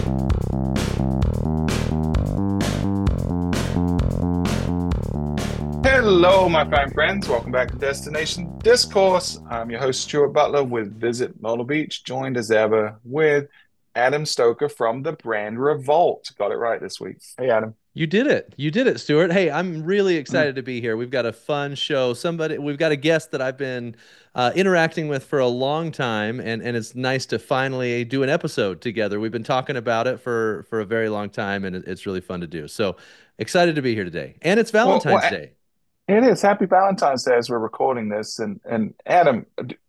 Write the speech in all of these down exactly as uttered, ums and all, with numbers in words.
Hello, my fine friends. Welcome back to Destination Discourse. I'm your host, Stuart Butler with Visit Myrtle Beach, joined as ever with Adam Stoker from the brand Revolt. Got it right this week. Hey, Adam. You did it. You did it, Stuart. Hey, I'm really Mm. excited to be here. We've got a fun show. Somebody, we've got a guest that I've been uh, interacting with for a long time, and and it's nice to finally do an episode together. We've been talking about it for for a very long time, and it- it's really fun to do. So excited to be here today. And it's Well, well, Valentine's Day. it is. Happy Valentine's Day as we're recording this. And and Adam,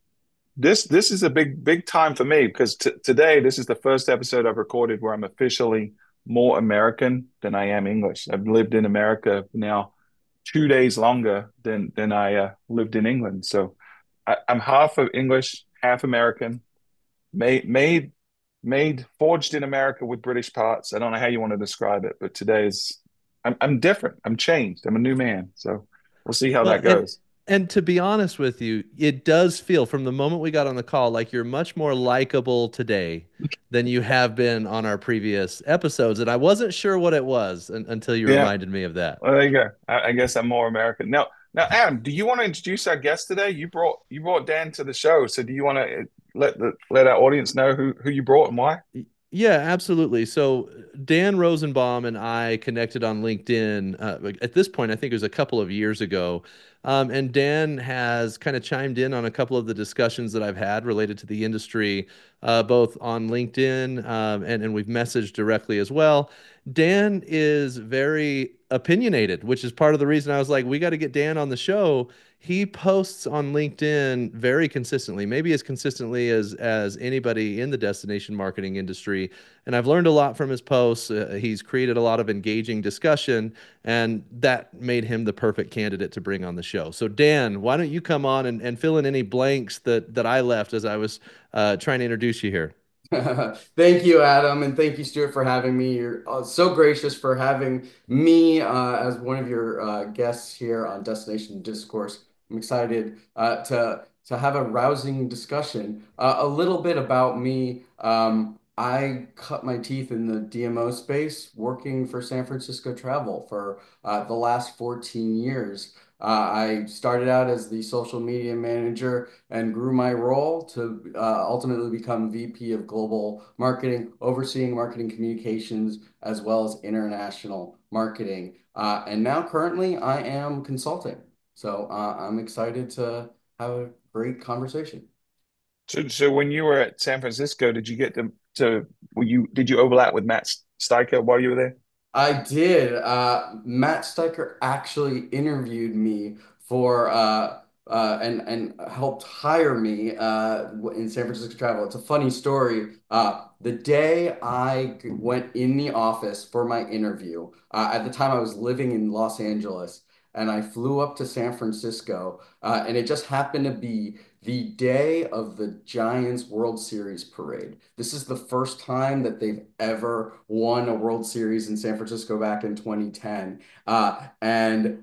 this this is a big big time for me because t today this is the first episode I've recorded where I'm officially more American than I am English. I've lived in America now two days longer than than I uh, lived in England. So I, I'm half of English, half American, made made made forged in America with British parts. I don't know how you want to describe it, but today's I'm I'm different. I'm changed. I'm a new man. So we'll see how Well, that and goes. and to be honest with you, it does feel from the moment we got on the call like you're much more likable today than you have been on our previous episodes. And I wasn't sure what it was un until you Yeah. reminded me of that. Well, there you go. I, I guess I'm more American now. Now, Adam, do you want to introduce our guest today? You brought you brought Dan to the show, so do you want to let the let our audience know who who you brought and why? Y- Yeah, absolutely. So Dan Rosenbaum and I connected on LinkedIn. Uh, like, at this point, I think it was a couple of years ago. Um, and Dan has kind of chimed in on a couple of the discussions that I've had related to the industry, uh, both on LinkedIn um, and, and we've messaged directly as well. Dan is very opinionated, which is part of the reason I was like, we got to get Dan on the show. He posts on LinkedIn very consistently, maybe as consistently as as anybody in the destination marketing industry. And I've learned a lot from his posts. Uh, he's created a lot of engaging discussion, and that made him the perfect candidate to bring on the show. So Dan, why don't you come on and, and fill in any blanks that that I left as I was uh, trying to introduce you here? Thank you, Adam, and thank you, Stuart, for having me. You're uh, so gracious for having me uh, as one of your uh, guests here on Destination Discourse. I'm excited uh, to to have a rousing discussion. Uh, a little bit about me. Um, I cut my teeth in the D M O space, working for San Francisco Travel for uh, the last fourteen years. Uh, I started out as the social media manager and grew my role to uh, ultimately become V P of Global Marketing, overseeing marketing communications as well as international marketing. Uh, and now currently I am consulting. So uh, I'm excited to have a great conversation. So, so when you were at San Francisco, did you get to to were you did you overlap with Matt Steiker while you were there? I did. Uh, Matt Steicher actually interviewed me for uh, uh, and and helped hire me uh, in San Francisco Travel. It's a funny story. Uh, the day I went in the office for my interview, uh, at the time I was living in Los Angeles, and I flew up to San Francisco, uh, and it just happened to be the day of the Giants World Series parade. This is the first time that they've ever won a World Series in San Francisco back in twenty ten. Uh, and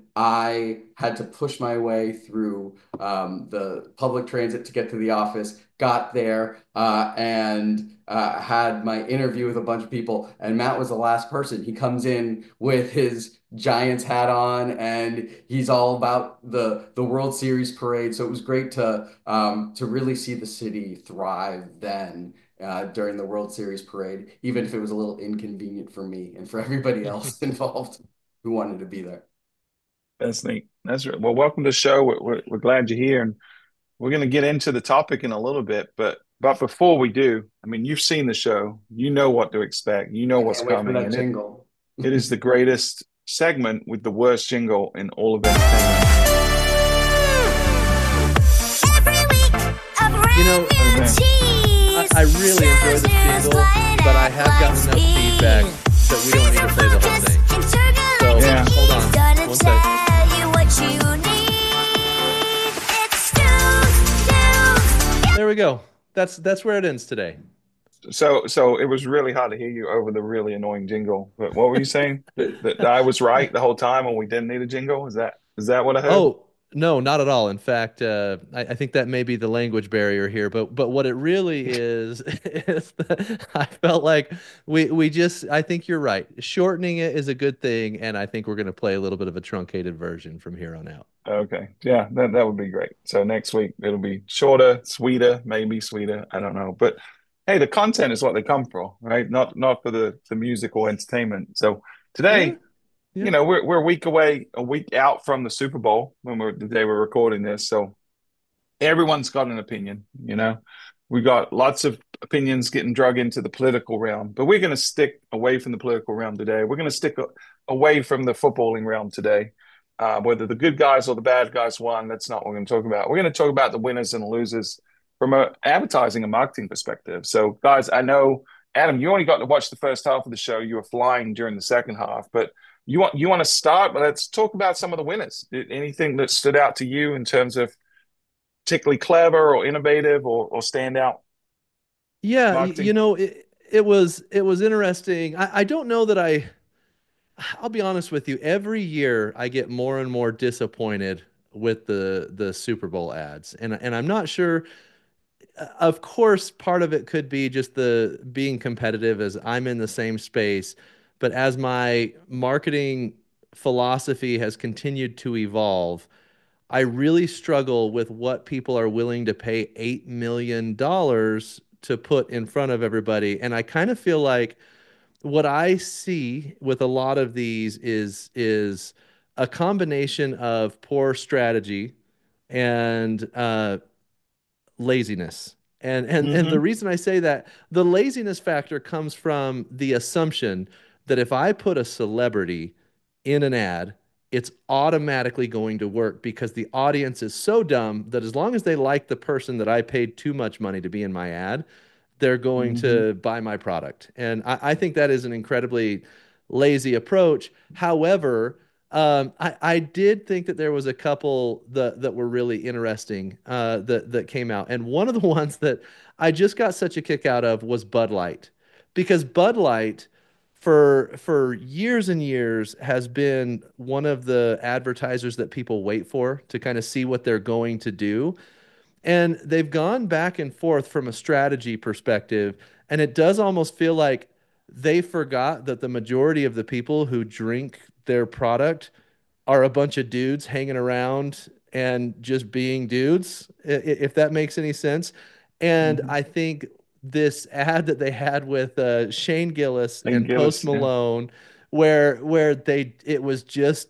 I had to push my way through um, the public transit to get to the office, got there, uh, and uh, had my interview with a bunch of people. And Matt was the last person. He comes in with his Giants hat on, and he's all about the the World Series parade. So it was great to um, to really see the city thrive then uh, during the World Series parade, even if it was a little inconvenient for me and for everybody else involved who wanted to be there. That's neat. That's right. Well, welcome to the show. We're, we're, we're glad you're here, and we're going to get into the topic in a little bit. But but before we do, I mean, you've seen the show. You know what to expect. You know I what's can't wait for coming, that and it jingle. it is the greatest segment with the worst jingle in all of entertainment. You know, Okay. I, I really enjoy this jingle, but I have gotten enough feedback that we don't need to play the whole thing. So Yeah. hold on one sec. There we go. That's that's where it ends today. So so it was really hard to hear you over the really annoying jingle. But what were you saying? That, that I was right the whole time and we didn't need a jingle? Is that is that what I heard? Oh, No, not at all. In fact, uh, I, I think that may be the language barrier here. But but what it really is is that I felt like we we just I think you're right. Shortening it is a good thing, and I think we're going to play a little bit of a truncated version from here on out. Okay. Yeah, that, that would be great. So next week it'll be shorter, sweeter, maybe sweeter. I don't know. But hey, the content is what they come for, right? Not not for the, the music or entertainment. So Yeah, today, you yeah. know, we're we're a week away, a week out from the Super Bowl when we're the day we're recording this. So everyone's got an opinion, you know. We got lots of opinions getting drug into the political realm, but we're going to stick away from the political realm today. We're going to stick a- away from the footballing realm today. Uh, whether the good guys or the bad guys won, that's not what we're going to talk about. We're going to talk about the winners and the losers from a advertising and marketing perspective. So, guys, I know Adam, you only got to watch the first half of the show. You were flying during the second half, but you want you want to start. But let's talk about some of the winners. Anything that stood out to you in terms of particularly clever or innovative or, or standout Yeah, y- you marketing? know, it, it was it was interesting. I, I don't know that I I'll be honest with you. Every year I get more and more disappointed with the the Super Bowl ads. And and I'm not sure, uh, of course, part of it could be just the being competitive as I'm in the same space, but as my marketing philosophy has continued to evolve, I really struggle with what people are willing to pay eight million dollars to put in front of everybody. And I kind of feel like what I see with a lot of these is is a combination of poor strategy and uh, laziness. And and and the Mm-hmm. reason I say that, the laziness factor comes from the assumption that if I put a celebrity in an ad, it's automatically going to work because the audience is so dumb that as long as they like the person that I paid too much money to be in my ad, they're going Mm-hmm. to buy my product. And I, I think that is an incredibly lazy approach. However, um, I, I did think that there was a couple that that were really interesting, uh, that that came out, and one of the ones that I just got such a kick out of was Bud Light, because Bud Light, for for years and years, has been one of the advertisers that people wait for to kind of see what they're going to do. And they've gone back and forth from a strategy perspective, and it does almost feel like they forgot that the majority of the people who drink their product are a bunch of dudes hanging around and just being dudes, if that makes any sense. And Mm-hmm. I think this ad that they had with uh, Shane Gillis Thank and Post Gillis, yeah. Malone, where where they it was just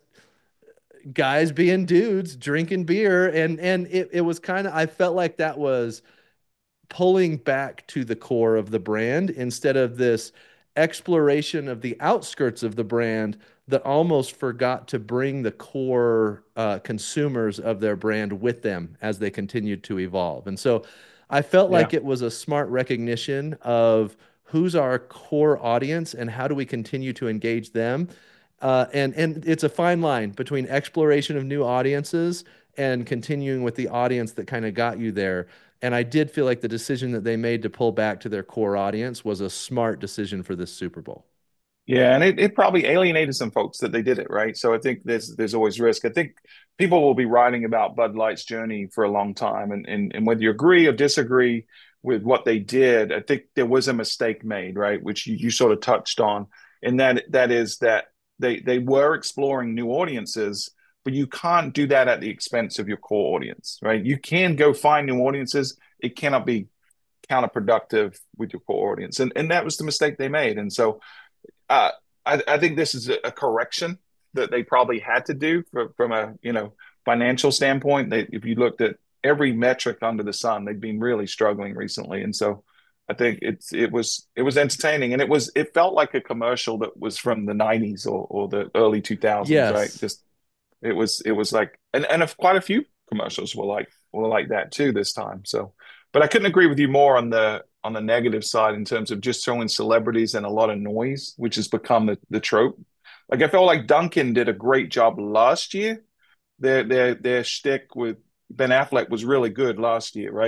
guys being dudes drinking beer, and and it, it was kind of, I felt like that was pulling back to the core of the brand instead of this exploration of the outskirts of the brand that almost forgot to bring the core uh, consumers of their brand with them as they continued to evolve. And so I felt like Yeah. it was a smart recognition of who's our core audience and how do we continue to engage them. Uh, and and it's a fine line between exploration of new audiences and continuing with the audience that kind of got you there. And I did feel like the decision that they made to pull back to their core audience was a smart decision for this Super Bowl. Yeah, and it, it probably alienated some folks that they did it, right? So I think there's there's always risk. I think people will be writing about Bud Light's journey for a long time, and and, and whether you agree or disagree with what they did, I think there was a mistake made, right? Which you, you sort of touched on, and that that is that they they were exploring new audiences, but you can't do that at the expense of your core audience, right? You can go find new audiences. It cannot be counterproductive with your core audience, and and that was the mistake they made, and so uh, I, I think this is a, a correction that they probably had to do for, from a you know financial standpoint. They, if you looked at every metric under the sun, they've been really struggling recently, and so I think it's it was it was entertaining, and it was it felt like a commercial that was from the nineties or, or the early two thousands, right? Yes. Just it was it was like and and if quite a few commercials were like were like that too this time. So, but I couldn't agree with you more on the on the negative side in terms of just throwing celebrities and a lot of noise, which has become the, the trope. Like I felt like Duncan did a great job last year. Their their their shtick with Ben Affleck was really good last year, right?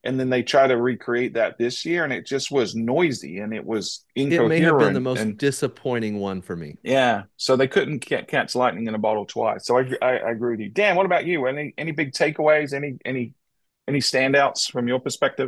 and then they try to recreate that this year, and it just was noisy and it was It may have been the incoherent, most and disappointing one for me. yeah, so they couldn't catch lightning in a bottle twice. So I, I, I agree with you, Dan. What about you? Any any big takeaways? Any any any standouts from your perspective?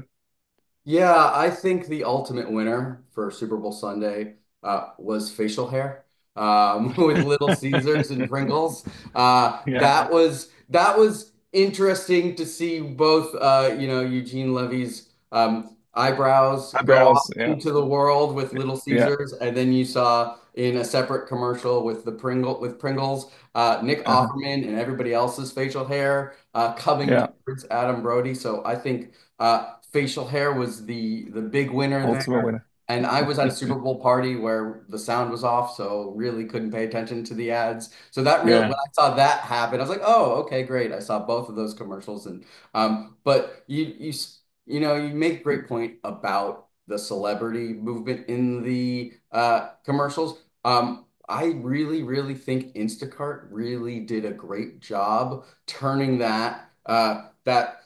Yeah, I think the ultimate winner for Super Bowl Sunday uh, was facial hair um, with Little Caesars and Pringles. Uh, Yeah, that was that was interesting to see both uh, you know Eugene Levy's um, eyebrows go eyebrows. off Yeah, into the world with Little yeah. Caesars, and then you saw in a separate commercial with the Pringle with Pringles, uh, Nick Uh-huh. Offerman and everybody else's facial hair uh, coming Yeah, towards Adam Brody. So I think. Uh, facial hair was the the big winner ultimate there. winner. And I was at a Super Bowl party where the sound was off, so really couldn't pay attention to the ads. So that real when Yeah, I saw that happen, I was like, "Oh, okay, great." I saw both of those commercials, and um, but you you s- you know you make a great point about the celebrity movement in the uh, commercials. Um, I really really think Instacart really did a great job turning that uh, that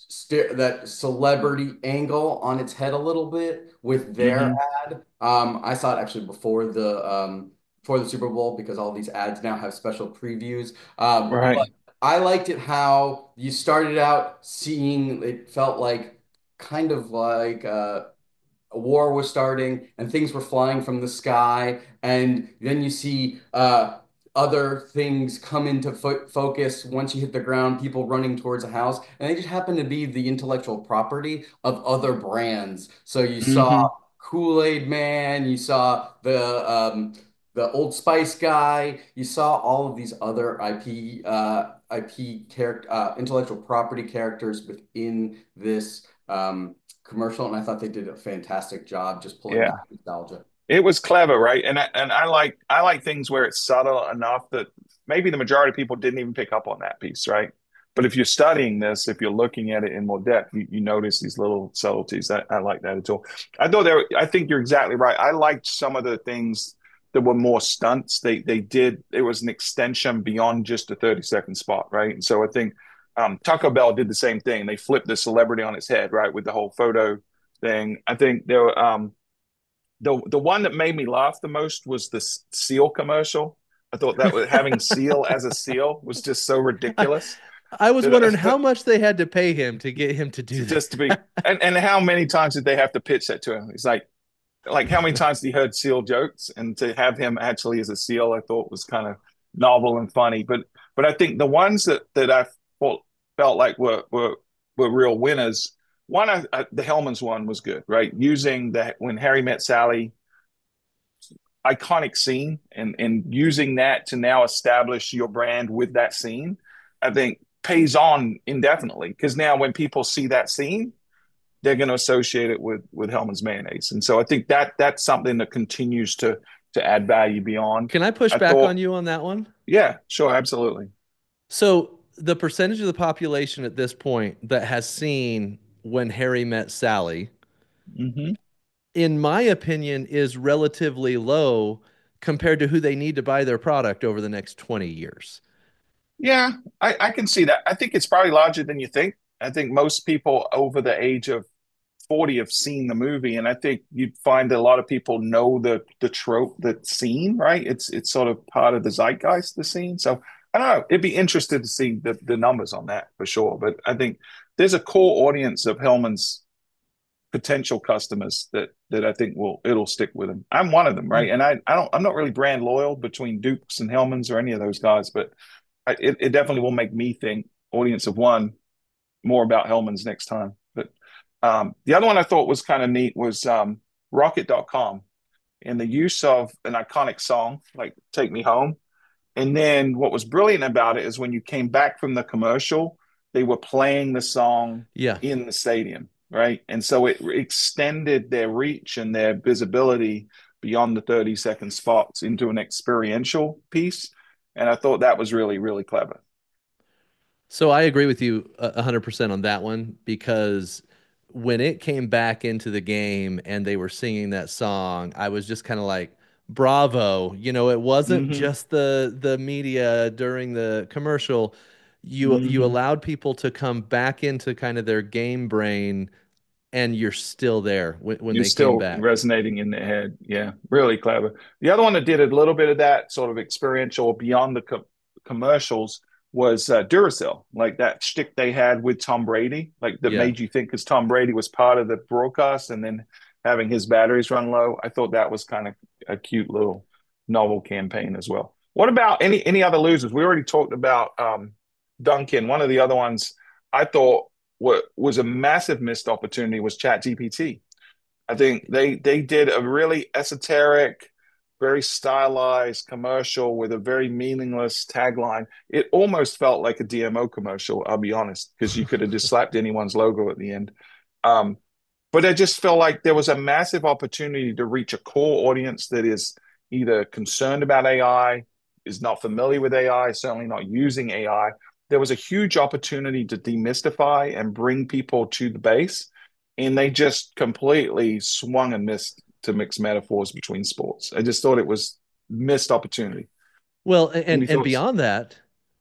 st that celebrity angle on its head a little bit with their hmm ad. Um, I saw it actually before the um, before the Super Bowl because all these ads now have special previews. Um, but right. I liked it how you started out seeing it felt like kind of like uh, a war was starting and things were flying from the sky. And then you see uh, other things come into fo focus once you hit the ground, people running towards a house. And they just happen to be the intellectual property of other brands. So you saw hmm Kool-Aid Man, you saw the um, the Old Spice guy, you saw all of these other I P uh, I P character uh, intellectual property characters within this um, commercial, and I thought they did a fantastic job just pulling Yeah. that nostalgia. It was clever, right? And I, and I like I like things where it's subtle enough that maybe the majority of people didn't even pick up on that piece, right? But if you're studying this, if you're looking at it in more depth, you, you notice these little subtleties. I, I like that at all. I thought there. I think you're exactly right. I liked some of the things that were more stunts. They they did. It was an extension beyond just a thirty second spot, right? And so I think um, Taco Bell did the same thing. They flipped the celebrity on its head, right, with the whole photo thing. I think there were. Um, the the one that made me laugh the most was the seal commercial. I thought that was having seal as a seal was just so I, ridiculous I was wondering how that much they had to pay him to get him to do just to be that. and, and how many times did they have to pitch that to him? It's like like how many times he heard seal jokes, and to have him actually as a seal, I thought was kind of novel and funny. But but I think the ones that that I felt felt like were were were real winners. One, I, I, the Hellman's one was good, right? Using that when Harry met Sally iconic scene and and using that to now establish your brand with that scene, I think pays on indefinitely because now when people see that scene, they're going to associate it with with Hellman's mayonnaise, and so I think that that's something that continues to to add value beyond. Can I push I back on thought, you on that one? yeah, sure, absolutely. So the percentage of the population at this point that has seen When Harry Met Sally, hmm in my opinion, is relatively low compared to who they need to buy their product over the next twenty years. Yeah, I, I can see that. I think it's probably larger than you think. I think most people over the age of forty have seen the movie, and I think you'd find that a lot of people know the the trope, the scene, right? It's it's sort of part of the zeitgeist, the scene. So I don't know. It'd be interesting to see the the numbers on that for sure. But I think there's a core audience of Hellman's potential customers that that I think will it'll stick with them. I'm one of them, right? And I I don't I'm not really brand loyal between Dukes and Hellman's or any of those guys, but I, it, it definitely will make me think audience of one more about Hellman's next time. But um, the other one I thought was kind of neat was um, rocket dot com and the use of an iconic song like Take Me Home. And then what was brilliant about it is when you came back from the commercial, they were playing the song Yeah. in the stadium, right? And so it extended their reach and their visibility beyond the thirty second spots into an experiential piece. And I thought that was really, really clever. So I agree with you a a hundred percent on that one because when it came back into the game and they were singing that song, I was just kind of like, bravo. You know, it wasn't Mm-hmm. just the the media during the commercial. You you Mm-hmm. allowed people to come back into kind of their game brain and you're still there when, when You're they came still back. resonating in their head. Yeah, really clever. The other one that did a little bit of that sort of experiential beyond the co- commercials was uh, Duracell, like that shtick they had with Tom Brady, like that Yeah. made you think because Tom Brady was part of the broadcast and then having his batteries run low. I thought that was kind of a cute little novel campaign as well. What about any any other losers? We already talked about um, Duncan. One of the other ones I thought what was a massive missed opportunity was ChatGPT. I think they they did a really esoteric, very stylized commercial with a very meaningless tagline. It almost felt like a D M O commercial, I'll be honest, because you could have just slapped anyone's logo at the end. Um, but I just felt like there was a massive opportunity to reach a core audience that is either concerned about A I, is not familiar with A I, certainly not using A I. There was a huge opportunity to demystify and bring people to the base, and they just completely swung and missed to mix metaphors between sports. I just thought it was missed opportunity. Well, and Any and thoughts? beyond that,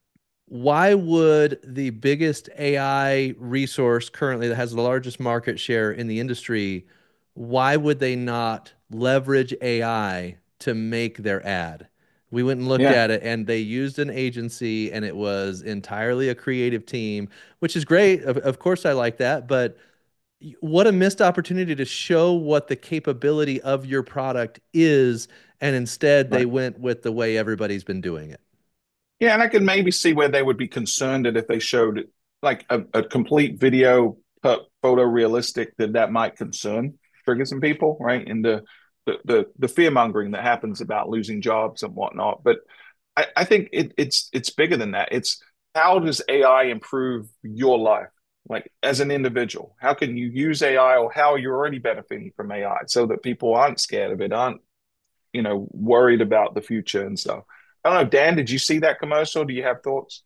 why would the biggest A I resource currently that has the largest market share in the industry, why would they not leverage A I to make their ad? We went and looked Yeah, at it and they used an agency and it was entirely a creative team, which is great. Of, of course, I like that, but what a missed opportunity to show what the capability of your product is. And instead, they right. went with the way everybody's been doing it. Yeah, and I could maybe see where they would be concerned that if they showed like a, a complete video photorealistic, that that might concern trigger some people, right? And the the the, the fear mongering that happens about losing jobs and whatnot. But I, I think it, it's it's bigger than that. It's how does A I improve your life, like as an individual? How can you use A I, or how you're already benefiting from A I, so that people aren't scared of it, aren't you know worried about the future and stuff. I don't know, Dan, did you see that commercial? Do you have thoughts?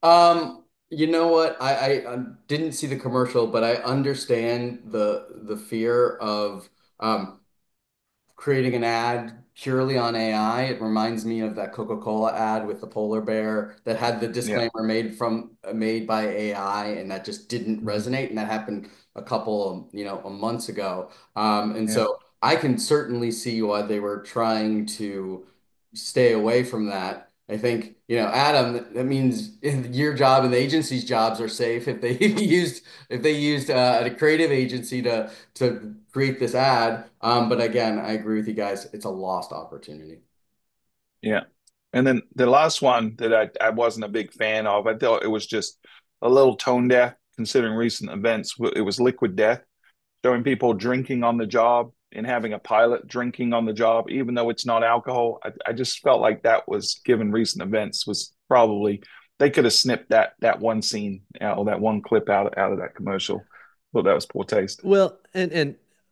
Um, you know what? I, I, I didn't see the commercial, but I understand the the fear of um, creating an ad purely on A I. It reminds me of that Coca-Cola ad with the polar bear that had the Yeah. disclaimer made from made by A I, and that just didn't Mm-hmm. resonate. And that happened a couple of, you know, months ago. Um, and Yeah. so I can certainly see why they were trying to stay away from that. I think, you know, Adam, that means your job and the agency's jobs are safe if they used if they used uh, a creative agency to to create this ad. Um, but again, I agree with you guys. It's a lost opportunity. Yeah. And then the last one that I, I wasn't a big fan of, I thought it was just a little tone deaf considering recent events. It was Liquid Death, showing people drinking on the job and having a pilot drinking on the job, even though it's not alcohol. I, I just felt like that was, given recent events, was probably they could have snipped that that one scene out or that one clip out out of that commercial. Thought that was poor taste. Well, and and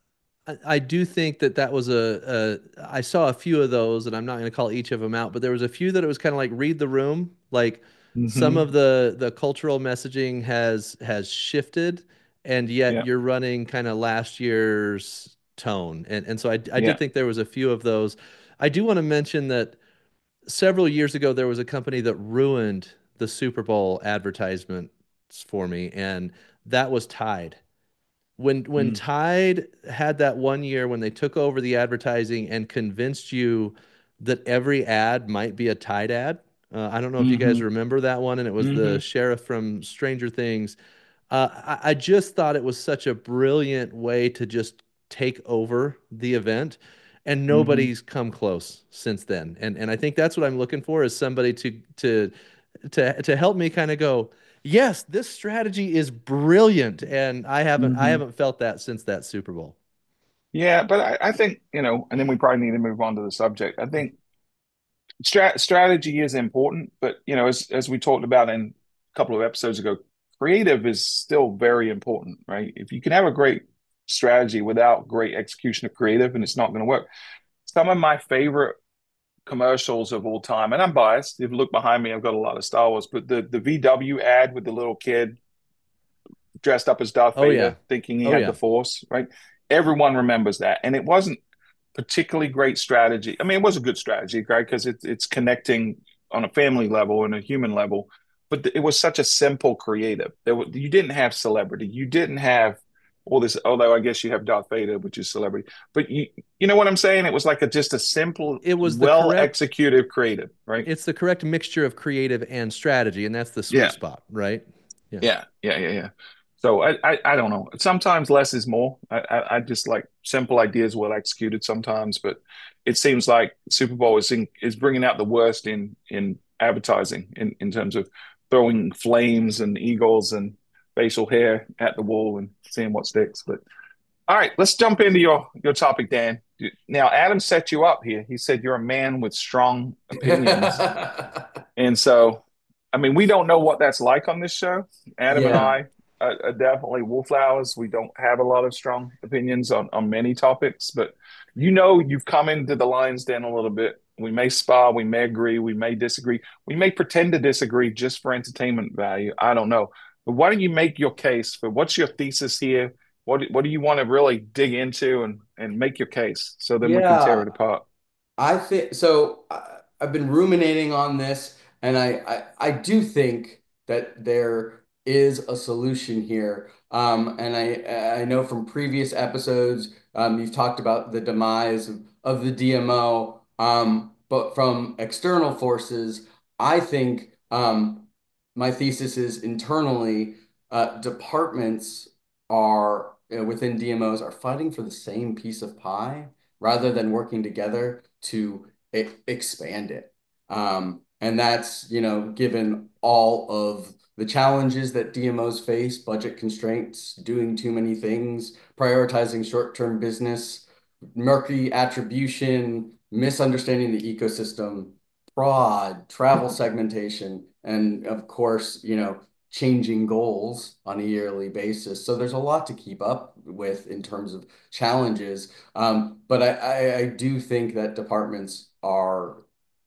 I, I do think that that was a, a I saw a few of those, and I'm not going to call each of them out, but there was a few that it was kind of like read the room. Like some Mm-hmm. of the the cultural messaging has has shifted, and yet Yeah. you're running kind of last year's tone. And and so I I did Yeah. think there was a few of those. I do want to mention that several years ago there was a company that ruined the Super Bowl advertisements for me, and that was Tide. When when Mm. Tide had that one year when they took over the advertising and convinced you that every ad might be a Tide ad. Uh, I don't know if you guys Mm-hmm. remember that one, and it was the Mm-hmm. sheriff from Stranger Things. Uh, I, I just thought it was such a brilliant way to just take over the event, and Mm-hmm. nobody's come close since then. And and I think that's what I'm looking for is somebody to to to to help me kind of go, yes, this strategy is brilliant, and I haven't I Mm-hmm. haven't felt that since that Super Bowl. Yeah, but I, I think, you know, and then we probably need to move on to the subject. I think strat strategy is important, but you know, as as we talked about in a couple of episodes ago, creative is still very important, right? If you can have a great strategy without great execution of creative, and it's not going to work. Some of my favorite commercials of all time, and I'm biased. If you look behind me, I've got a lot of Star Wars, but the the V W ad with the little kid dressed up as Darth Oh yeah, Vader, thinking he oh had the yeah. Force, right? Everyone remembers that, and it wasn't particularly great strategy. I mean, it was a good strategy, right? Because it, it's connecting on a family level and a human level, but it was such a simple creative. There, you didn't have celebrity, you didn't have all this. Although I guess you have Darth Vader, which is celebrity, but you you know what I'm saying? It was like a just a simple, It was the well correct executed creative, right? it's the correct mixture of creative and strategy, and that's the sweet Yeah, spot, right? Yeah. yeah, yeah, yeah, yeah. So I, I, I don't know. Sometimes less is more. I, I, I just like simple ideas well executed sometimes, but it seems like Super Bowl is in, is bringing out the worst in in advertising in in terms of throwing flames and eagles and facial hair at the wall and seeing what sticks. But all right, let's jump into your your topic, Dan. Now, Adam set you up here. He said you're a man with strong opinions, and so I mean, we don't know what that's like on this show. Adam and Yeah. I are, are definitely wallflowers. We don't have a lot of strong opinions on on many topics, but you know, you've come into the lion's den a little bit. We may spar, we may agree, we may disagree, we may pretend to disagree just for entertainment value. I don't know. But why don't you make your case for what's your thesis here? What what do you want to really dig into and and make your case so then we can tear Yeah. it apart? I think so. I, I've been ruminating on this, and I, I I do think that there is a solution here. Um, and I I know from previous episodes, um, you've talked about the demise of, of the D M O. Um, but from external forces, I think um, my thesis is internally, uh, departments are uh, within D M Os are fighting for the same piece of pie rather than working together to e expand it. Um, and that's, you know, given all of the challenges that D M Os face, budget constraints, doing too many things, prioritizing short-term business, murky attribution, misunderstanding the ecosystem, fraud, travel segmentation, and of course, you know, changing goals on a yearly basis. So there's a lot to keep up with in terms of challenges. Um, but I, I, I do think that departments are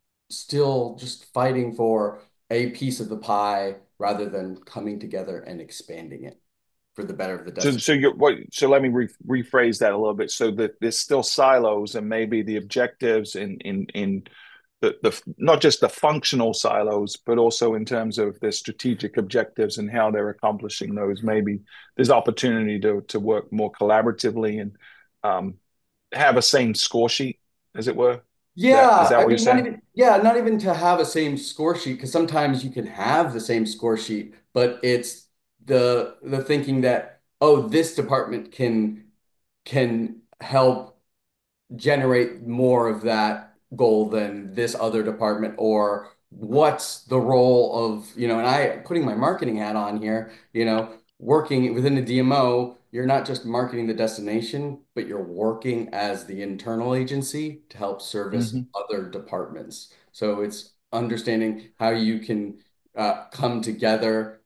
still just fighting for a piece of the pie rather than coming together and expanding it for the better of the So, destination. so you what? So let me re rephrase that a little bit. So that there's still silos, and maybe the objectives in in in the the not just the functional silos, but also in terms of the strategic objectives and how they're accomplishing those. Maybe there's opportunity to to work more collaboratively and um, have a same score sheet, as it were. Is that is Yeah, that I what you're mean, not saying? even, yeah, not even to have a same score sheet, because sometimes you can have the same score sheet, but it's the the thinking that, oh, this department can can help generate more of that goal than this other department, or what's the role of, you know, and I putting my marketing hat on here, you know, working within the D M O, you're not just marketing the destination, but you're working as the internal agency to help service Hmm. other departments. So it's understanding how you can uh, come together,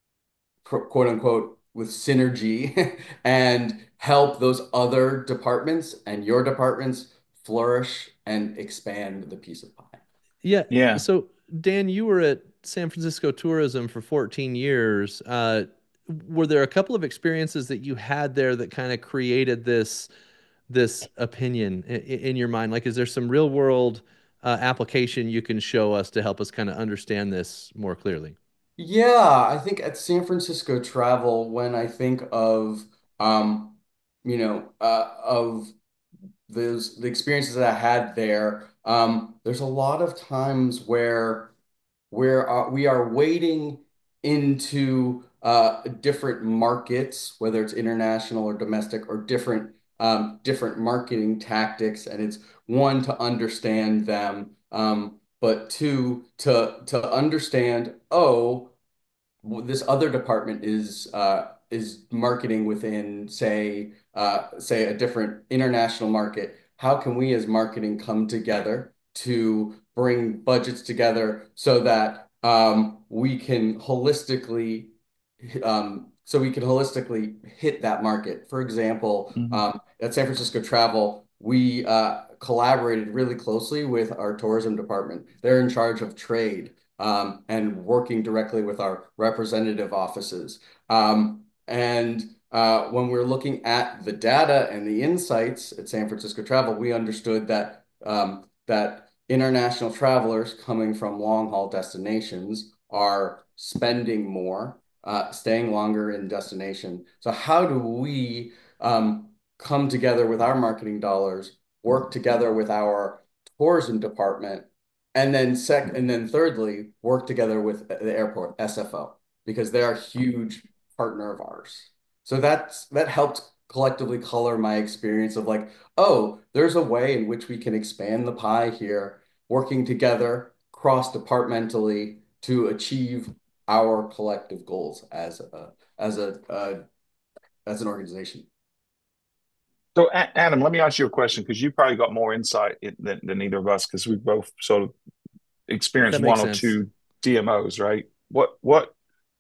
quote unquote, with synergy and help those other departments and your departments flourish and expand the piece of pie. Yeah. Yeah. So, Dan, you were at San Francisco Tourism for fourteen years. Uh, were there a couple of experiences that you had there that kind of created this this opinion in, in your mind? Like, is there some real world uh, application you can show us to help us kind of understand this more clearly? Yeah, I think at San Francisco Travel, when I think of um, you know, uh, of those the experiences that I had there, um, there's a lot of times where where uh, we are wading into uh, different markets, whether it's international or domestic, or different um, different marketing tactics, and it's one to understand them, um, but two to to understand, oh, this other department is uh, is marketing within, say, uh, say a different international market. How can we as marketing come together to bring budgets together so that um, we can holistically um, so we can holistically hit that market? For example, Hmm. um, at San Francisco Travel, we uh, collaborated really closely with our tourism department. They're in charge of trade um, and working directly with our representative offices. Um, and uh, when we're looking at the data and the insights at San Francisco Travel, we understood that um, that international travelers coming from long haul destinations are spending more uh, staying longer in destination. So how do we um, come together with our marketing dollars, work together with our tourism department, and then sec and then thirdly, work together with the airport, S F O, because they are a huge partner of ours. So that's that helped collectively color my experience of like, oh, there's a way in which we can expand the pie here, working together cross-departmentally to achieve our collective goals as a as a uh, as an organization. So, A- Adam, let me ask you a question because you probably got more insight in- than, than either of us because we both sort of experienced That one makes or sense. two D M Os, right? What what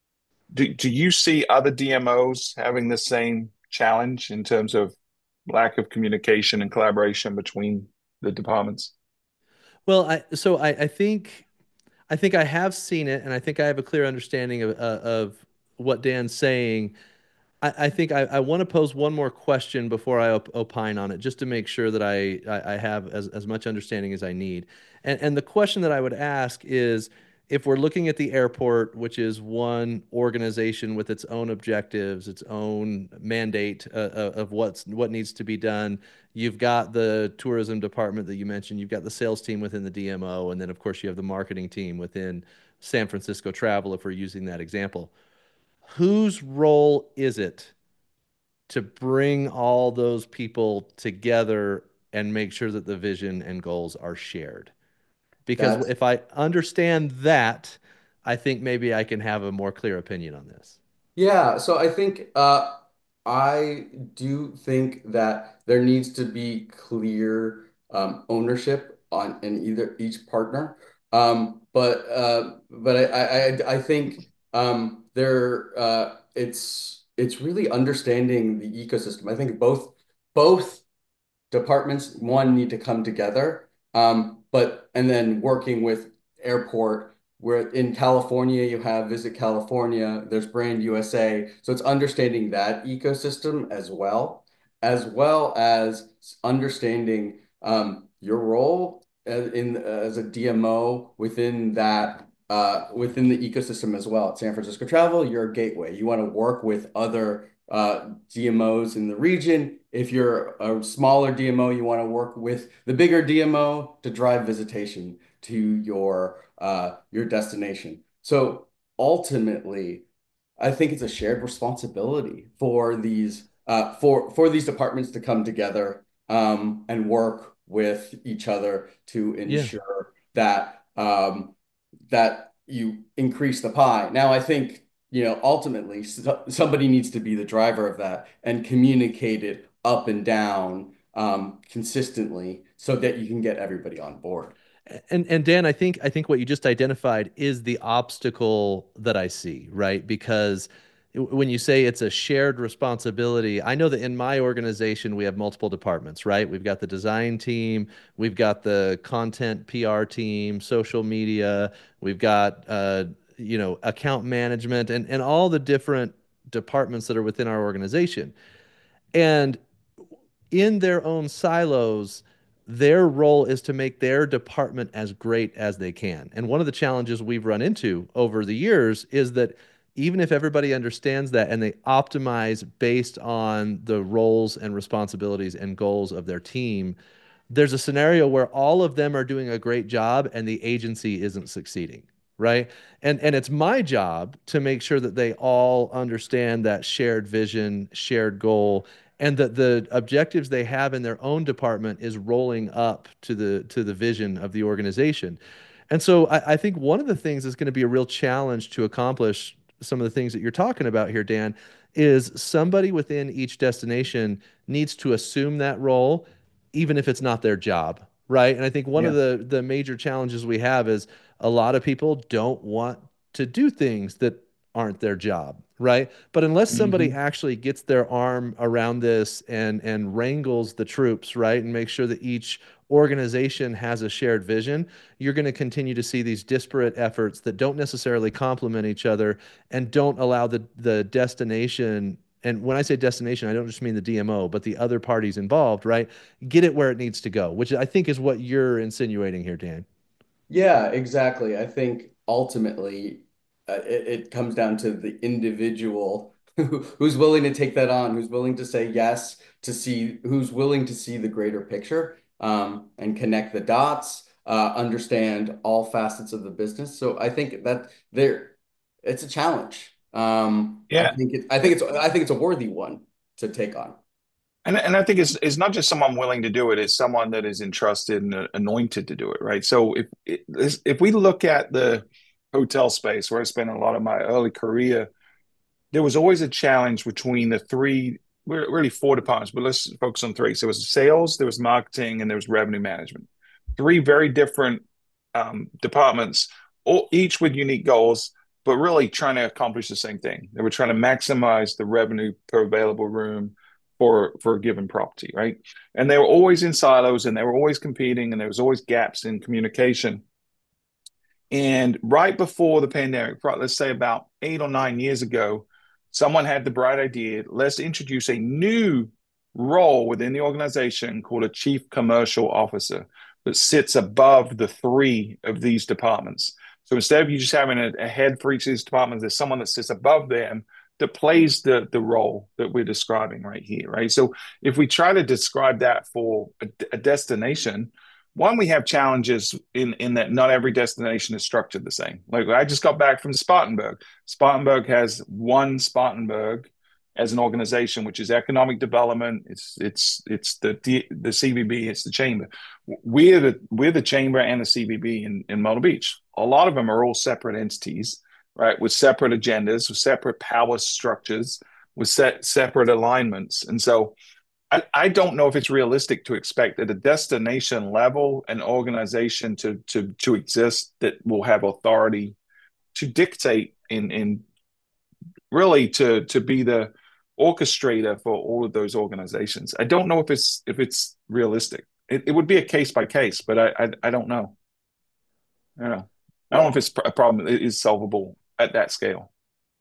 do do you see other D M Os having the same challenge in terms of lack of communication and collaboration between the departments? Well, I so I, I think I think I have seen it, and I think I have a clear understanding of uh, of what Dan's saying. I, I think I, I want to pose one more question before I op opine on it, just to make sure that I, I, I have as, as much understanding as I need. And, and the question that I would ask is if we're looking at the airport, which is one organization with its own objectives, its own mandate uh, uh, of what's what needs to be done. You've got the tourism department that you mentioned, you've got the sales team within the D M O, and then of course you have the marketing team within San Francisco Travel, if we're using that example. Whose role is it to bring all those people together and make sure that the vision and goals are shared? Because That's if I understand that, I think maybe I can have a more clear opinion on this. Yeah, so I think uh, I do think that there needs to be clear um, ownership on in either each partner. Um, but uh, but I I, I I think um, there uh, it's it's really understanding the ecosystem. I think both both departments, one, need to come together. Um, but and then working with airport, where in California you have Visit California, there's Brand U S A. So it's understanding that ecosystem as well, as well as understanding um, your role as, in as a D M O within that uh, within the ecosystem as well. At San Francisco Travel, you're a gateway. You want to work with other uh, D M Os in the region. If you're a smaller D M O, you want to work with the bigger D M O to drive visitation to your uh, your destination. So ultimately, I think it's a shared responsibility for these uh, for for these departments to come together um, and work with each other to Yeah. ensure that um, that you increase the pie. Now, I think, you know, ultimately so, somebody needs to be the driver of that and communicate it up and down um, consistently so that you can get everybody on board. And and Dan, I think I think what you just identified is the obstacle that I see, right? Because when you say it's a shared responsibility, I know that in my organization we have multiple departments, right? We've got the design team, we've got the content P R team, social media, we've got uh, you know, account management and and all the different departments that are within our organization. And in their own silos, their role is to make their department as great as they can. And one of the challenges we've run into over the years is that even if everybody understands that and they optimize based on the roles and responsibilities and goals of their team, there's a scenario where all of them are doing a great job and the agency isn't succeeding, right? And and it's my job to make sure that they all understand that shared vision, shared goal, and that the objectives they have in their own department is rolling up to the to the vision of the organization. And so I, I think one of the things that's going to be a real challenge to accomplish some of the things that you're talking about here, Dan, is somebody within each destination needs to assume that role even if it's not their job, right? And I think one of Yeah. the the major challenges we have is a lot of people don't want to do things that aren't their job, right? But unless somebody Hmm. actually gets their arm around this and and wrangles the troops, right, and make sure that each organization has a shared vision, you're going to continue to see these disparate efforts that don't necessarily complement each other and don't allow the the destination, and when I say destination, I don't just mean the D M O, but the other parties involved, right? Get it where it needs to go, which I think is what you're insinuating here, Dan. Yeah, exactly. I think ultimately, uh, it, it comes down to the individual who, who's willing to take that on, who's willing to say yes, to see, who's willing to see the greater picture, um, and connect the dots, uh, understand all facets of the business. So I think that there, it's a challenge. Um, I Yeah. think it, I think it's, I think it's a worthy one to take on. And, and I think it's, it's not just someone willing to do it, it's someone that is entrusted and uh, anointed to do it, right? So if if we look at the hotel space where I spent a lot of my early career, there was always a challenge between the three, really four departments, but let's focus on three. So it was sales, there was marketing, and there was revenue management. Three very different um, departments, all, each with unique goals, but really trying to accomplish the same thing. They were trying to maximize the revenue per available room for for a given property, right? And they were always in silos, and they were always competing, and there was always gaps in communication. And right before the pandemic, let's say about eight or nine years ago, someone had the bright idea, let's introduce a new role within the organization called a chief commercial officer that sits above the three of these departments. So instead of you just having a, a head for each of these departments, there's someone that sits above them that plays the, the role that we're describing right here, right? So if we try to describe that for a, a destination, one, we have challenges in, in that not every destination is structured the same. Like I just got back from Spartanburg. Spartanburg has one Spartanburg as an organization, which is economic development. It's it's it's the the C V B. It's the chamber. We're the we're the chamber and the C V B in, in Myrtle Beach. A lot of them are all separate entities, right? With separate agendas, with separate power structures, with set separate alignments, and so. I, I don't know if it's realistic to expect at a destination level an organization to to to exist that will have authority to dictate in in really to to be the orchestrator for all of those organizations. I don't know if it's if it's realistic. It, it would be a case by case, but I, I I don't know. I don't know. I don't know if it's a problem that is solvable at that scale.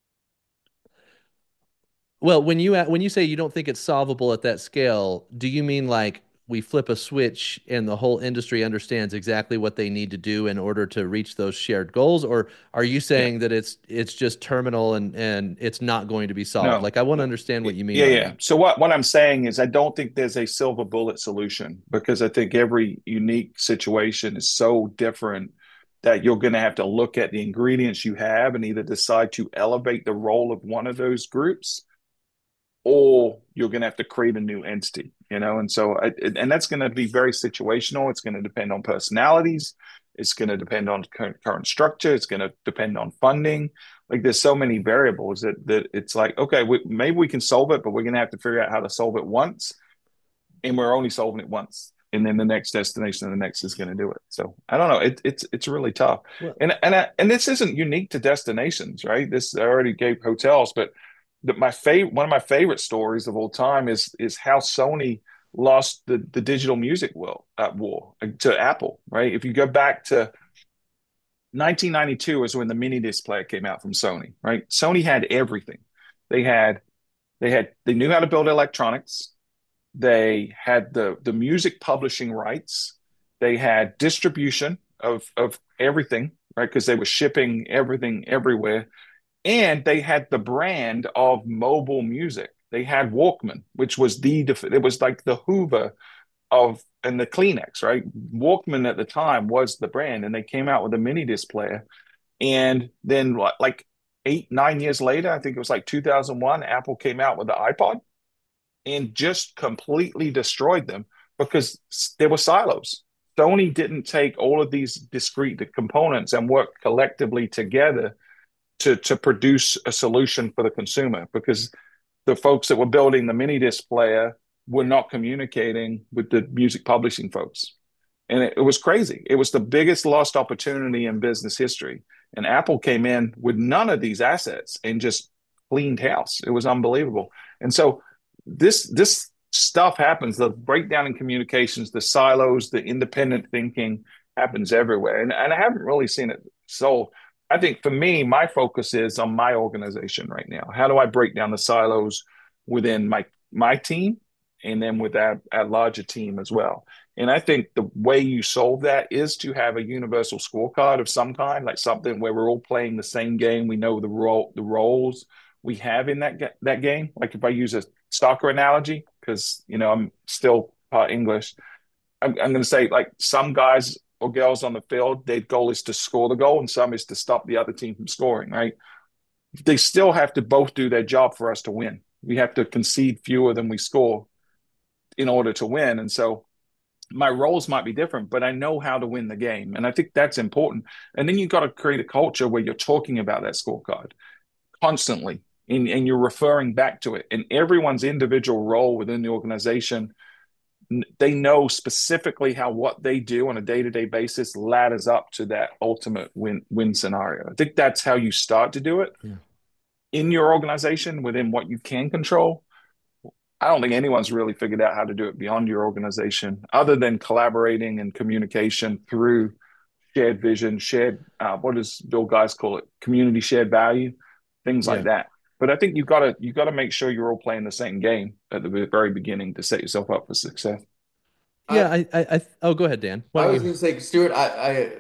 Well, when you when you say you don't think it's solvable at that scale, do you mean like we flip a switch and the whole industry understands exactly what they need to do in order to reach those shared goals? Or are you Yeah. saying that it's it's just terminal and and it's not going to be solved? No. Like I want to understand what you mean Yeah, by yeah. that. So what what I'm saying is I don't think there's a silver bullet solution because I think every unique situation is so different that you're going to have to look at the ingredients you have and either decide to elevate the role of one of those groups or you're going to have to create a new entity, you know? And so, I, and that's going to be very situational. It's going to depend on personalities. It's going to depend on current, current structure. It's going to depend on funding. Like there's so many variables that, that it's like, okay, we, maybe we can solve it, but we're going to have to figure out how to solve it once. And we're only solving it once. And then the next destination and the next is going to do it. So I don't know. It, it's, it's really tough. Well, And, and, I, and this isn't unique to destinations, right? This I already gave hotels, but the, my favorite one of my favorite stories of all time is is how Sony lost the, the digital music war, uh, war to Apple, right? If you go back to nineteen ninety-two is when the mini disc player came out from Sony, right? Sony had everything. They had they had they knew how to build electronics. They had the the music publishing rights. They had distribution of of everything, right? Because they were shipping everything everywhere. And they had the brand of mobile music. They had Walkman, which was the it was like the Hoover of and the Kleenex, right? Walkman at the time was the brand, and they came out with a mini disc player. And then like eight, nine years later, I think it was like two thousand one, Apple came out with the iPod and just completely destroyed them because there were silos. Sony didn't take all of these discrete components and work collectively together to to produce a solution for the consumer because the folks that were building the mini disc player were not communicating with the music publishing folks. And it, it was crazy. It was the biggest lost opportunity in business history. And Apple came in with none of these assets and just cleaned house. It was unbelievable. And so this this stuff happens, the breakdown in communications, the silos, the independent thinking happens everywhere. And, and I haven't really seen it solved. I think for me, my focus is on my organization right now. How do I break down the silos within my my team and then with our, our larger team as well. And I think the way you solve that is to have a universal scorecard of some kind, like something where we're all playing the same game. We know the role, the roles we have in that that game. Like if I use a soccer analogy, because you know I'm still part English, I'm, I'm going to say like some guys or girls on the field, their goal is to score the goal, and some is to stop the other team from scoring. Right? They still have to both do their job for us to win. We have to concede fewer than we score in order to win, and so my roles might be different, but I know how to win the game. And I think that's important. And then you've got to create a culture where you're talking about that scorecard constantly and, and you're referring back to it. And everyone's individual role within the organization, they know specifically how what they do on a day-to-day basis ladders up to that ultimate win win scenario. I think that's how you start to do it Yeah. in your organization within what you can control. I don't think anyone's really figured out how to do it beyond your organization, other than collaborating and communication through shared vision, shared uh, what does Bill Guys call it? Community shared value, things like Yeah. that. But I think you've got to you got to make sure you're all playing the same game at the very beginning to set yourself up for success. Yeah, I, I, I, I oh, go ahead, Dan. Why I don't was you? going to say, Stuart, I,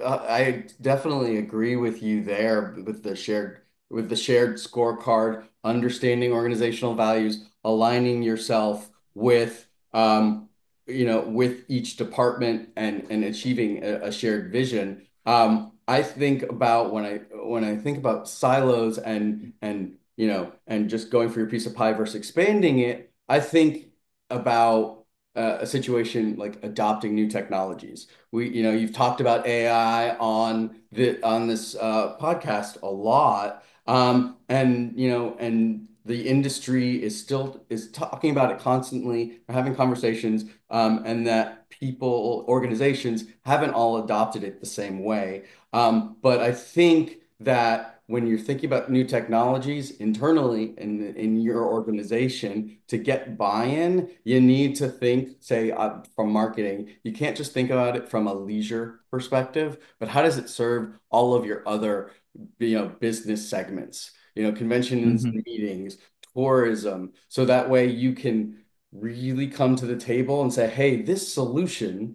I I definitely agree with you there with the shared with the shared scorecard, understanding organizational values, aligning yourself with um, you know, with each department and and achieving a, a shared vision. Um, I think about when I when I think about silos and and you know and just going for your piece of pie versus expanding it, I think about uh, a situation like adopting new technologies. We, you know, you've talked about A I on the on this uh, podcast a lot, um, and you know, and the industry is still is talking about it constantly, having conversations, um, and that people, organizations haven't all adopted it the same way. Um, but I think that when you're thinking about new technologies internally in in your organization to get buy-in, you need to think, say, uh, from marketing. You can't just think about it from a leisure perspective, but how does it serve all of your other, you know, business segments, you know, conventions Mm-hmm. and meetings, tourism, so that way you can really come to the table and say, hey, this solution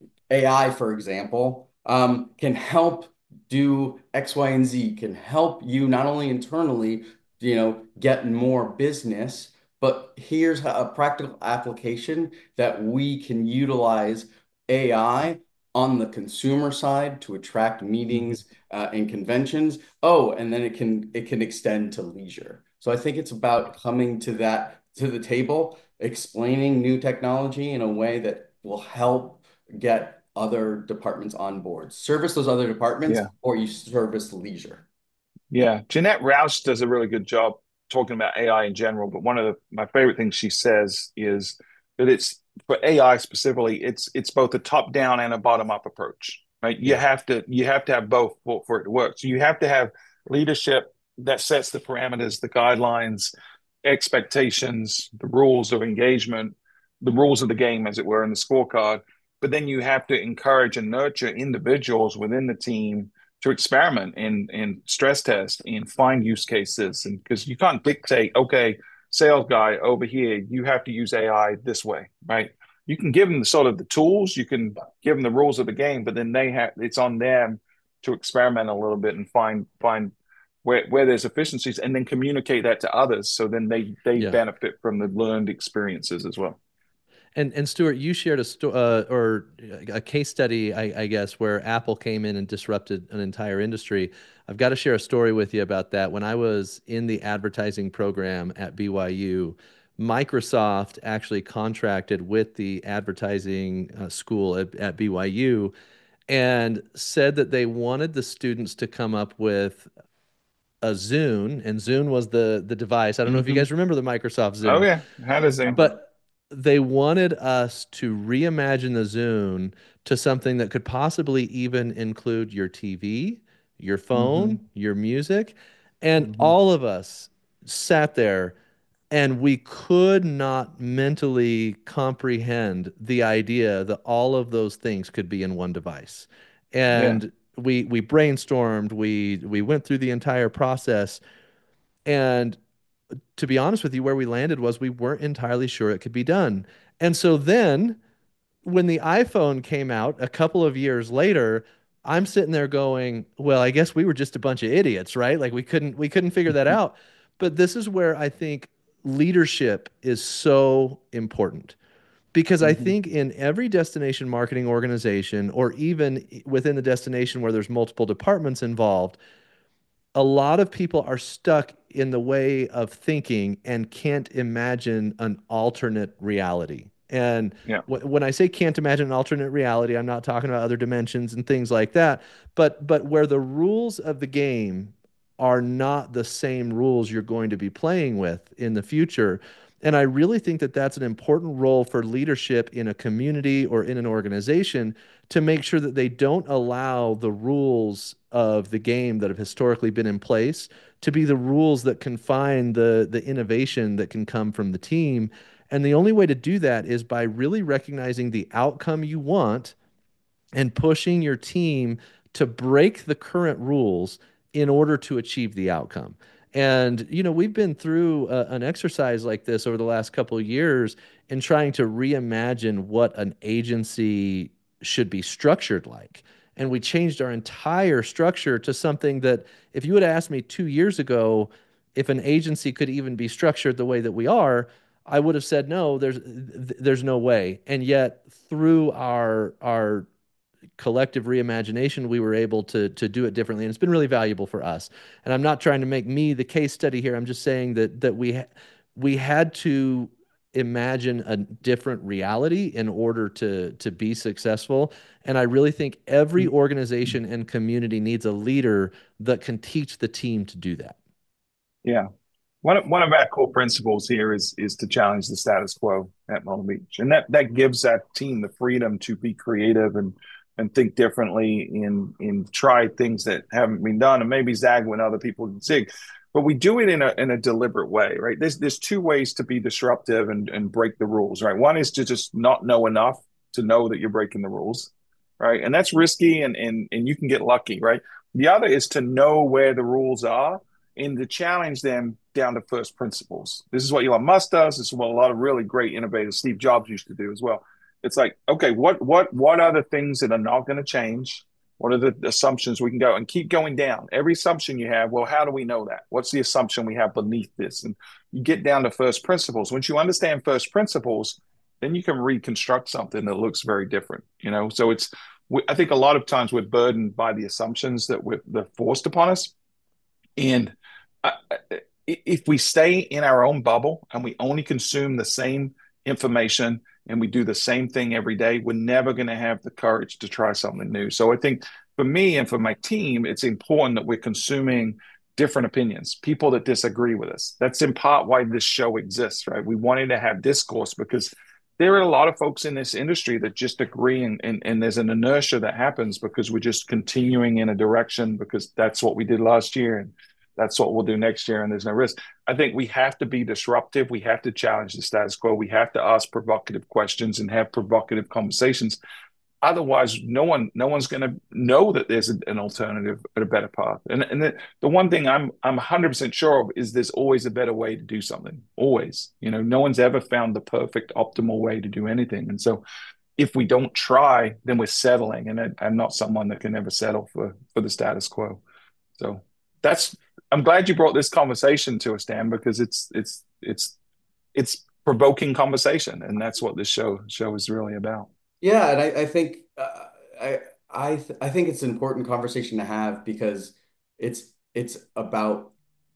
A I, for example, um, can help do X, Y, and Z, can help you not only internally, you know, get more business, but here's a practical application that we can utilize A I on the consumer side to attract Mm-hmm. meetings uh, and conventions. Oh, and then it can it can extend to leisure. So I think it's about coming to that to the table, explaining new technology in a way that will help get other departments on board. Service those other departments, Yeah. or you service leisure. Yeah, Jeanette Rouse does a really good job talking about A I in general, but one of the, my favorite things she says is that it's for A I specifically, it's it's both a top down and a bottom up approach, right? You Yeah. have to you have to have both for, for it to work. So you have to have leadership that sets the parameters, the guidelines, expectations, the rules of engagement, the rules of the game, as it were, in the scorecard. But then you have to encourage and nurture individuals within the team to experiment and and stress test and find use cases, and because you can't dictate, okay, sales guy over here, you have to use A I this way, right? You can give them the sort of the tools, you can give them the rules of the game, but then they have it's on them to experiment a little bit and find find where where there's efficiencies, and then communicate that to others, so then they they Yeah. benefit from the learned experiences as well. And and Stuart, you shared a sto uh, or a case study, I, I guess, where Apple came in and disrupted an entire industry. I've got to share a story with you about that. When I was in the advertising program at B Y U, Microsoft actually contracted with the advertising uh, school at, at B Y U and said that they wanted the students to come up with a Zune, and Zune was the the device. I don't know if you Mm-hmm. guys remember the Microsoft Oh Zune, yeah, how does it? Remember? but they wanted us to reimagine the Zune to something that could possibly even include your T V, your Mm-hmm. phone, your music. And Mm-hmm. all of us sat there and we could not mentally comprehend the idea that all of those things could be in one device. Yeah. And we we brainstormed, we we went through the entire process, and to be honest with you, where we landed was we weren't entirely sure it could be done. And so then when the iPhone came out a couple of years later, I'm sitting there going, well, I guess we were just a bunch of idiots, right? Like we couldn't we couldn't figure that out. But this is where I think leadership is so important because I Mhm. think in every destination marketing organization or even within the destination where there's multiple departments involved, a lot of people are stuck in the way of thinking and can't imagine an alternate reality. And Yeah. wh- when I say can't imagine an alternate reality, I'm not talking about other dimensions and things like that, but but where the rules of the game are not the same rules you're going to be playing with in the future. And I really think that that's an important role for leadership in a community or in an organization to make sure that they don't allow the rules of the game that have historically been in place to be the rules that confine the the innovation that can come from the team. And the only way to do that is by really recognizing the outcome you want and pushing your team to break the current rules in order to achieve the outcome. And, you know, we've been through a, an exercise like this over the last couple of years in trying to reimagine what an agency should be structured like. And we changed our entire structure to something that, if you had asked me two years ago if an agency could even be structured the way that we are, I would have said no, there's there's no way. And yet through our our collective reimagination, we were able to to do it differently, and it's been really valuable for us. And I'm not trying to make me the case study here. I'm just saying that that we ha- we had to imagine a different reality in order to to be successful. And I really think every organization and community needs a leader that can teach the team to do that. Yeah. One of, one of our core principles here is is to challenge the status quo at Myrtle Beach, and that that gives that team the freedom to be creative and and think differently and and try things that haven't been done, and maybe zag when other people zig. But we do it in a in a deliberate way, right? There's there's two ways to be disruptive and and break the rules, right? One is to just not know enough to know that you're breaking the rules, right? And that's risky, and and and you can get lucky, right? The other is to know where the rules are and to challenge them down to first principles. This is what Elon Musk does. This is what a lot of really great innovators, Steve Jobs, used to do as well. It's like, okay, what what what are the things that are not going to change? What are the assumptions we can go and keep going down? Every assumption you have, well, how do we know that? What's the assumption we have beneath this? And you get down to first principles. Once you understand first principles, then you can reconstruct something that looks very different. You know, so it's I think a lot of times we're burdened by the assumptions that we're they're forced upon us, and uh, if we stay in our own bubble and we only consume the same information and we do the same thing every day, we're never going to have the courage to try something new. So I think for me and for my team, it's important that we're consuming different opinions, people that disagree with us. That's in part why this show exists, right? We wanted to have discourse because there are a lot of folks in this industry that just agree, and, and, and there's an inertia that happens because we're just continuing in a direction because that's what we did last year. And that's what we'll do next year, and there's no risk. I think we have to be disruptive. We have to challenge the status quo. We have to ask provocative questions and have provocative conversations. Otherwise, no one, no one's going to know that there's an alternative and a better path. And and the, the one thing I'm I'm one hundred percent sure of is there's always a better way to do something. Always, you know, no one's ever found the perfect, optimal way to do anything. And so, if we don't try, then we're settling. And I, I'm not someone that can ever settle for for the status quo. So that's I'm glad you brought this conversation to us, Dan, because it's it's it's it's provoking conversation, and that's what this show show is really about. Yeah, and I, I think uh, I I th I think it's an important conversation to have because it's it's about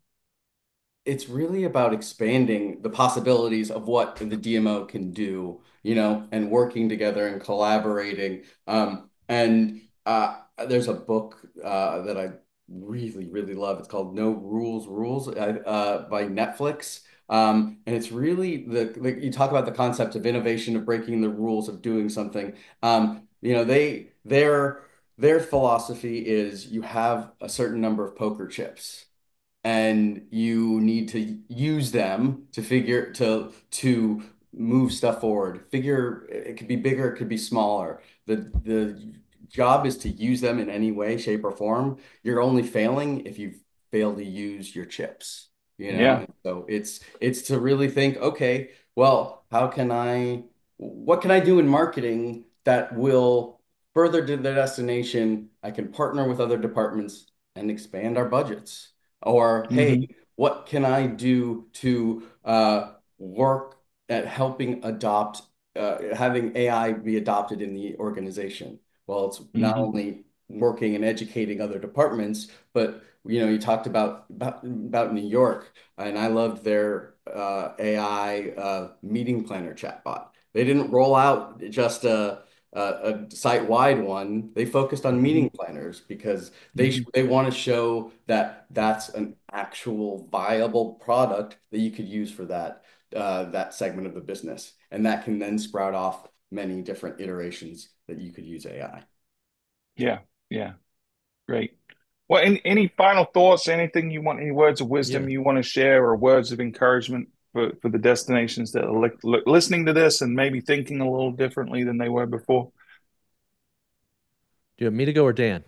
it's really about expanding the possibilities of what the D M O can do, you know, and working together and collaborating. Um, and uh, there's a book uh, that I really, really love. It's called No Rules Rules uh, uh, by Netflix. Um, and it's really the, the you talk about the concept of innovation, of breaking the rules, of doing something. Um, you know, they their their philosophy is you have a certain number of poker chips and you need to use them to figure to to move stuff forward. Figure it could be bigger, it could be smaller. The the job is to use them in any way, shape, or form. You're only failing if you fail to use your chips. you know? Yeah. And so it's it's to really think, okay, well, how can I, what can I do in marketing that will further to the destination? I can partner with other departments and expand our budgets. Or, hey, Hmm. what can I do to uh, work at helping adopt, uh, having A I be adopted in the organization? Well, it's not Hmm. only working and educating other departments, but you know, you talked about about, about New York, and I loved their uh, A I uh, meeting planner chatbot. They didn't roll out just a, a, a site-wide one. They focused on Hmm. meeting planners because they sh Hmm. they want to show that that's an actual viable product that you could use for that uh, that segment of the business, and that can then sprout off many different iterations that you could use A I. Yeah. Yeah. Great. Well, any, any final thoughts? Anything you want? Any words of Yeah. wisdom you want to share, or words of encouragement for, for the destinations that are li li listening to this and maybe thinking a little differently than they were before? Do you want me to go or Dan?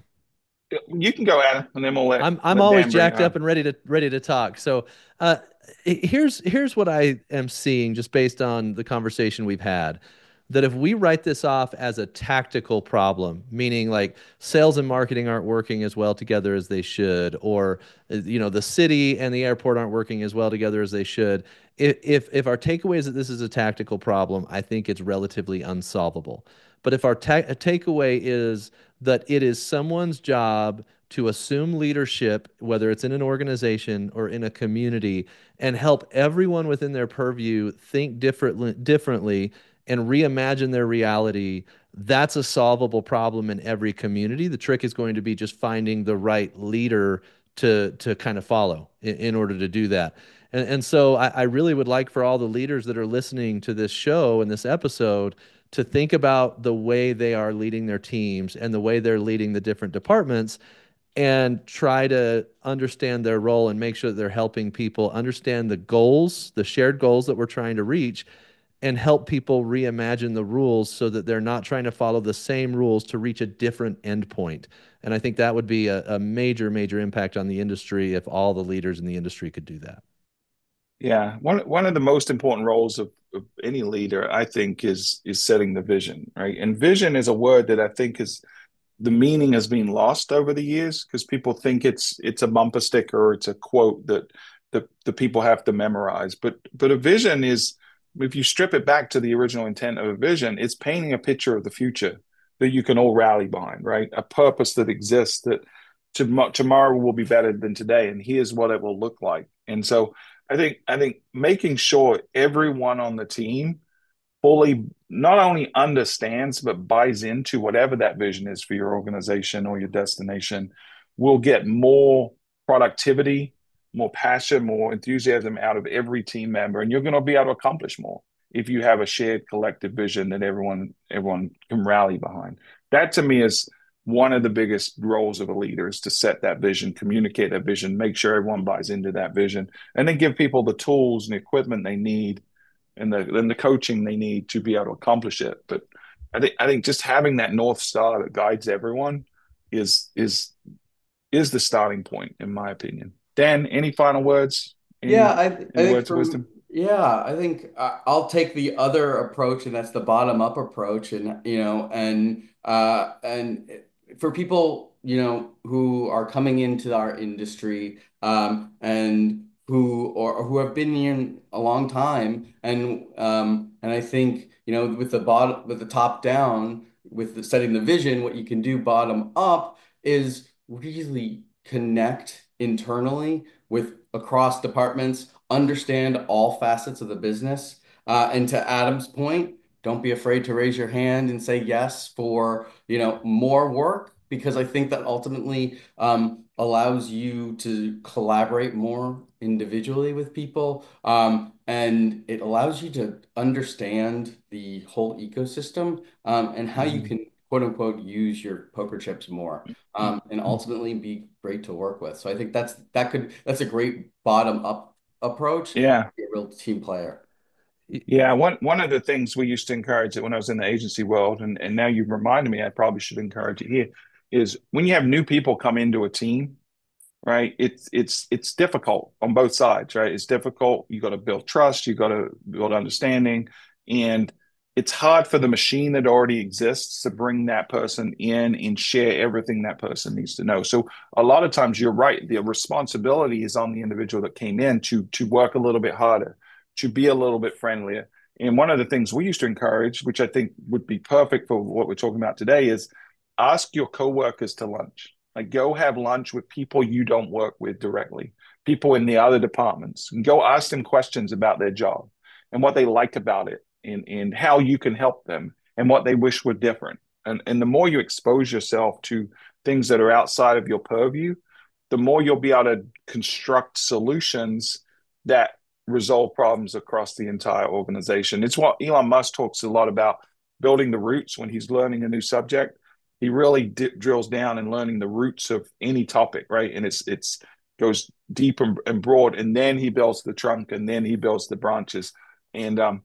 You can go, Adam, and then we'll let I'm I'm let always Dan bring it jacked up home. and ready to ready to talk. So, uh, here's here's what I am seeing just based on the conversation we've had. That if we write this off as a tactical problem, meaning like sales and marketing aren't working as well together as they should, or uh, you know the city and the airport aren't working as well together as they should. If if if our takeaway is that this is a tactical problem, I think it's relatively unsolvable. But if our ta takeaway is that it is someone's job to assume leadership, whether it's in an organization or in a community, and help everyone within their purview think differently, differently and reimagine their reality. That's a solvable problem in every community. The trick is going to be just finding the right leader to to kind of follow in, in order to do that. And, and so I, I really would like for all the leaders that are listening to this show and this episode to think about the way they are leading their teams and the way they're leading the different departments and try to understand their role and make sure that they're helping people understand the goals, the shared goals that we're trying to reach, and help people reimagine the rules so that they're not trying to follow the same rules to reach a different endpoint. And I think that would be a, a major, major impact on the industry if all the leaders in the industry could do that. Yeah, one one of the most important roles of, of any leader, I think, is is setting the vision, right? And vision is a word that I think is the meaning has been lost over the years because people think it's it's a bumper sticker or it's a quote that the the people have to memorize. But but a vision is, if you strip it back to the original intent of a vision, it's painting a picture of the future that you can all rally behind, right? A purpose that exists that to, tomorrow will be better than today, and here's what it will look like. And so I think I think making sure everyone on the team fully not only understands but buys into whatever that vision is for your organization or your destination will get more productivity, more passion, more enthusiasm out of every team member, and you're going to be able to accomplish more if you have a shared collective vision that everyone everyone can rally behind. That to me is one of the biggest roles of a leader, is to set that vision, communicate that vision, make sure everyone buys into that vision, and then give people the tools and the equipment they need and the and the coaching they need to be able to accomplish it. But I think I think just having that north star that guides everyone is is is the starting point, in my opinion. Dan, any final words? Yeah, Any I I any think words of from wisdom? yeah, I think I- I'll take the other approach, and that's the bottom up approach, and you know, and uh, and for people you know who are coming into our industry, um, and who or, who have been in a long time, and um, and I think you know with the bottom with the top down, with the, setting the vision, what you can do bottom up is really connect internally with across departments, understand all facets of the business. Uh, and to Adam's point, don't be afraid to raise your hand and say yes for, you know, more work because I think that ultimately um, allows you to collaborate more individually with people. Um, and it allows you to understand the whole ecosystem um, and how you Mm-hmm. can quote unquote use your poker chips more um, and ultimately be great to work with. So I think that's that could that's a great bottom up approach. Yeah. Be a real team player. Yeah, one one of the things we used to encourage it when I was in the agency world, and, and now you've reminded me, I probably should encourage it here, is when you have new people come into a team, right? It's it's it's difficult on both sides, right? It's difficult. You got to build trust. You got to build understanding, and it's hard for the machine that already exists to bring that person in and share everything that person needs to know. So a lot of times, you're right. The responsibility is on the individual that came in to to work a little bit harder, to be a little bit friendlier. And one of the things we used to encourage, which I think would be perfect for what we're talking about today, is ask your coworkers to lunch. Like, go have lunch with people you don't work with directly, people in the other departments, and go ask them questions about their job and what they like about it, and, and how you can help them, and what they wish were different. And, and the more you expose yourself to things that are outside of your purview, the more you'll be able to construct solutions that resolve problems across the entire organization. It's what Elon Musk talks a lot about, building the roots when he's learning a new subject. He really d- drills down in learning the roots of any topic, right? And it's it's goes deep and, and broad, and then he builds the trunk, and then he builds the branches. And um,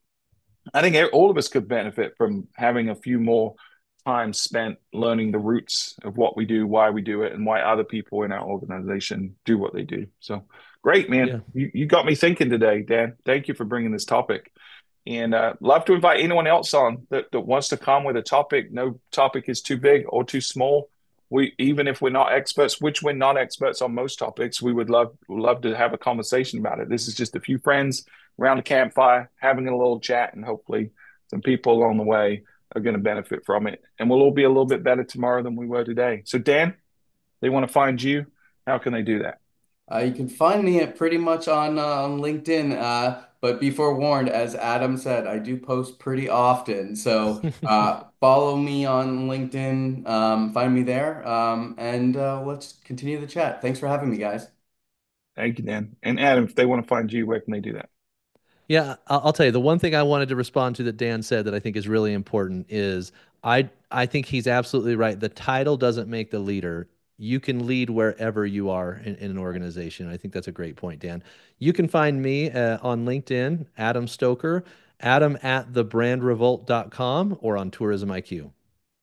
I think all of us could benefit from having a few more time spent learning the roots of what we do, why we do it, and why other people in our organization do what they do. So great, man. Yeah. You, you got me thinking today, Dan. Thank you for bringing this topic. And uh, love to invite anyone else on that, that wants to come with a topic. No topic is too big or too small. We, even if we're not experts, which we're not experts on most topics, we would love love to have a conversation about it. This is just a few friends around a campfire having a little chat, and hopefully some people along the way are going to benefit from it. And we'll all be a little bit better tomorrow than we were today. So, Dan, they want to find you. How can they do that? Uh, you can find me at pretty much on uh, on LinkedIn. Uh, but be forewarned, as Adam said, I do post pretty often. So uh, follow me on LinkedIn, um, find me there, um, and uh, let's continue the chat. Thanks for having me, guys. Thank you, Dan. And Adam, if they want to find you, where can they do that? Yeah, I'll I'll tell you, the one thing I wanted to respond to that Dan said that I think is really important is I I think he's absolutely right. The title doesn't make the leader. You can lead wherever you are in, in an organization. I think that's a great point, Dan. You can find me uh, on LinkedIn, Adam Stoker, Adam at the brand revolt dot com, or on Tourism I Q.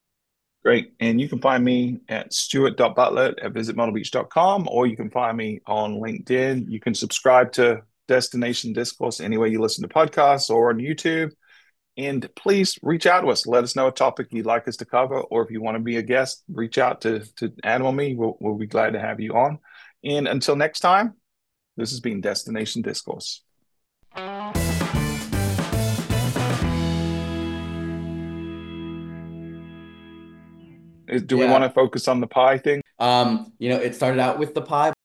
Great. And you can find me at stuart dot butler at visit myrtle beach dot com, or you can find me on LinkedIn. You can subscribe to Destination Discourse anywhere you listen to podcasts, or on YouTube. And please reach out to us. Let us know a topic you'd like us to cover, or if you want to be a guest, reach out to, to Adam or me. We'll, we'll be glad to have you on. And until next time, this has been Destination Discourse. Do we Yeah. want to focus on the pie thing? Um, you know, it started out with the pie.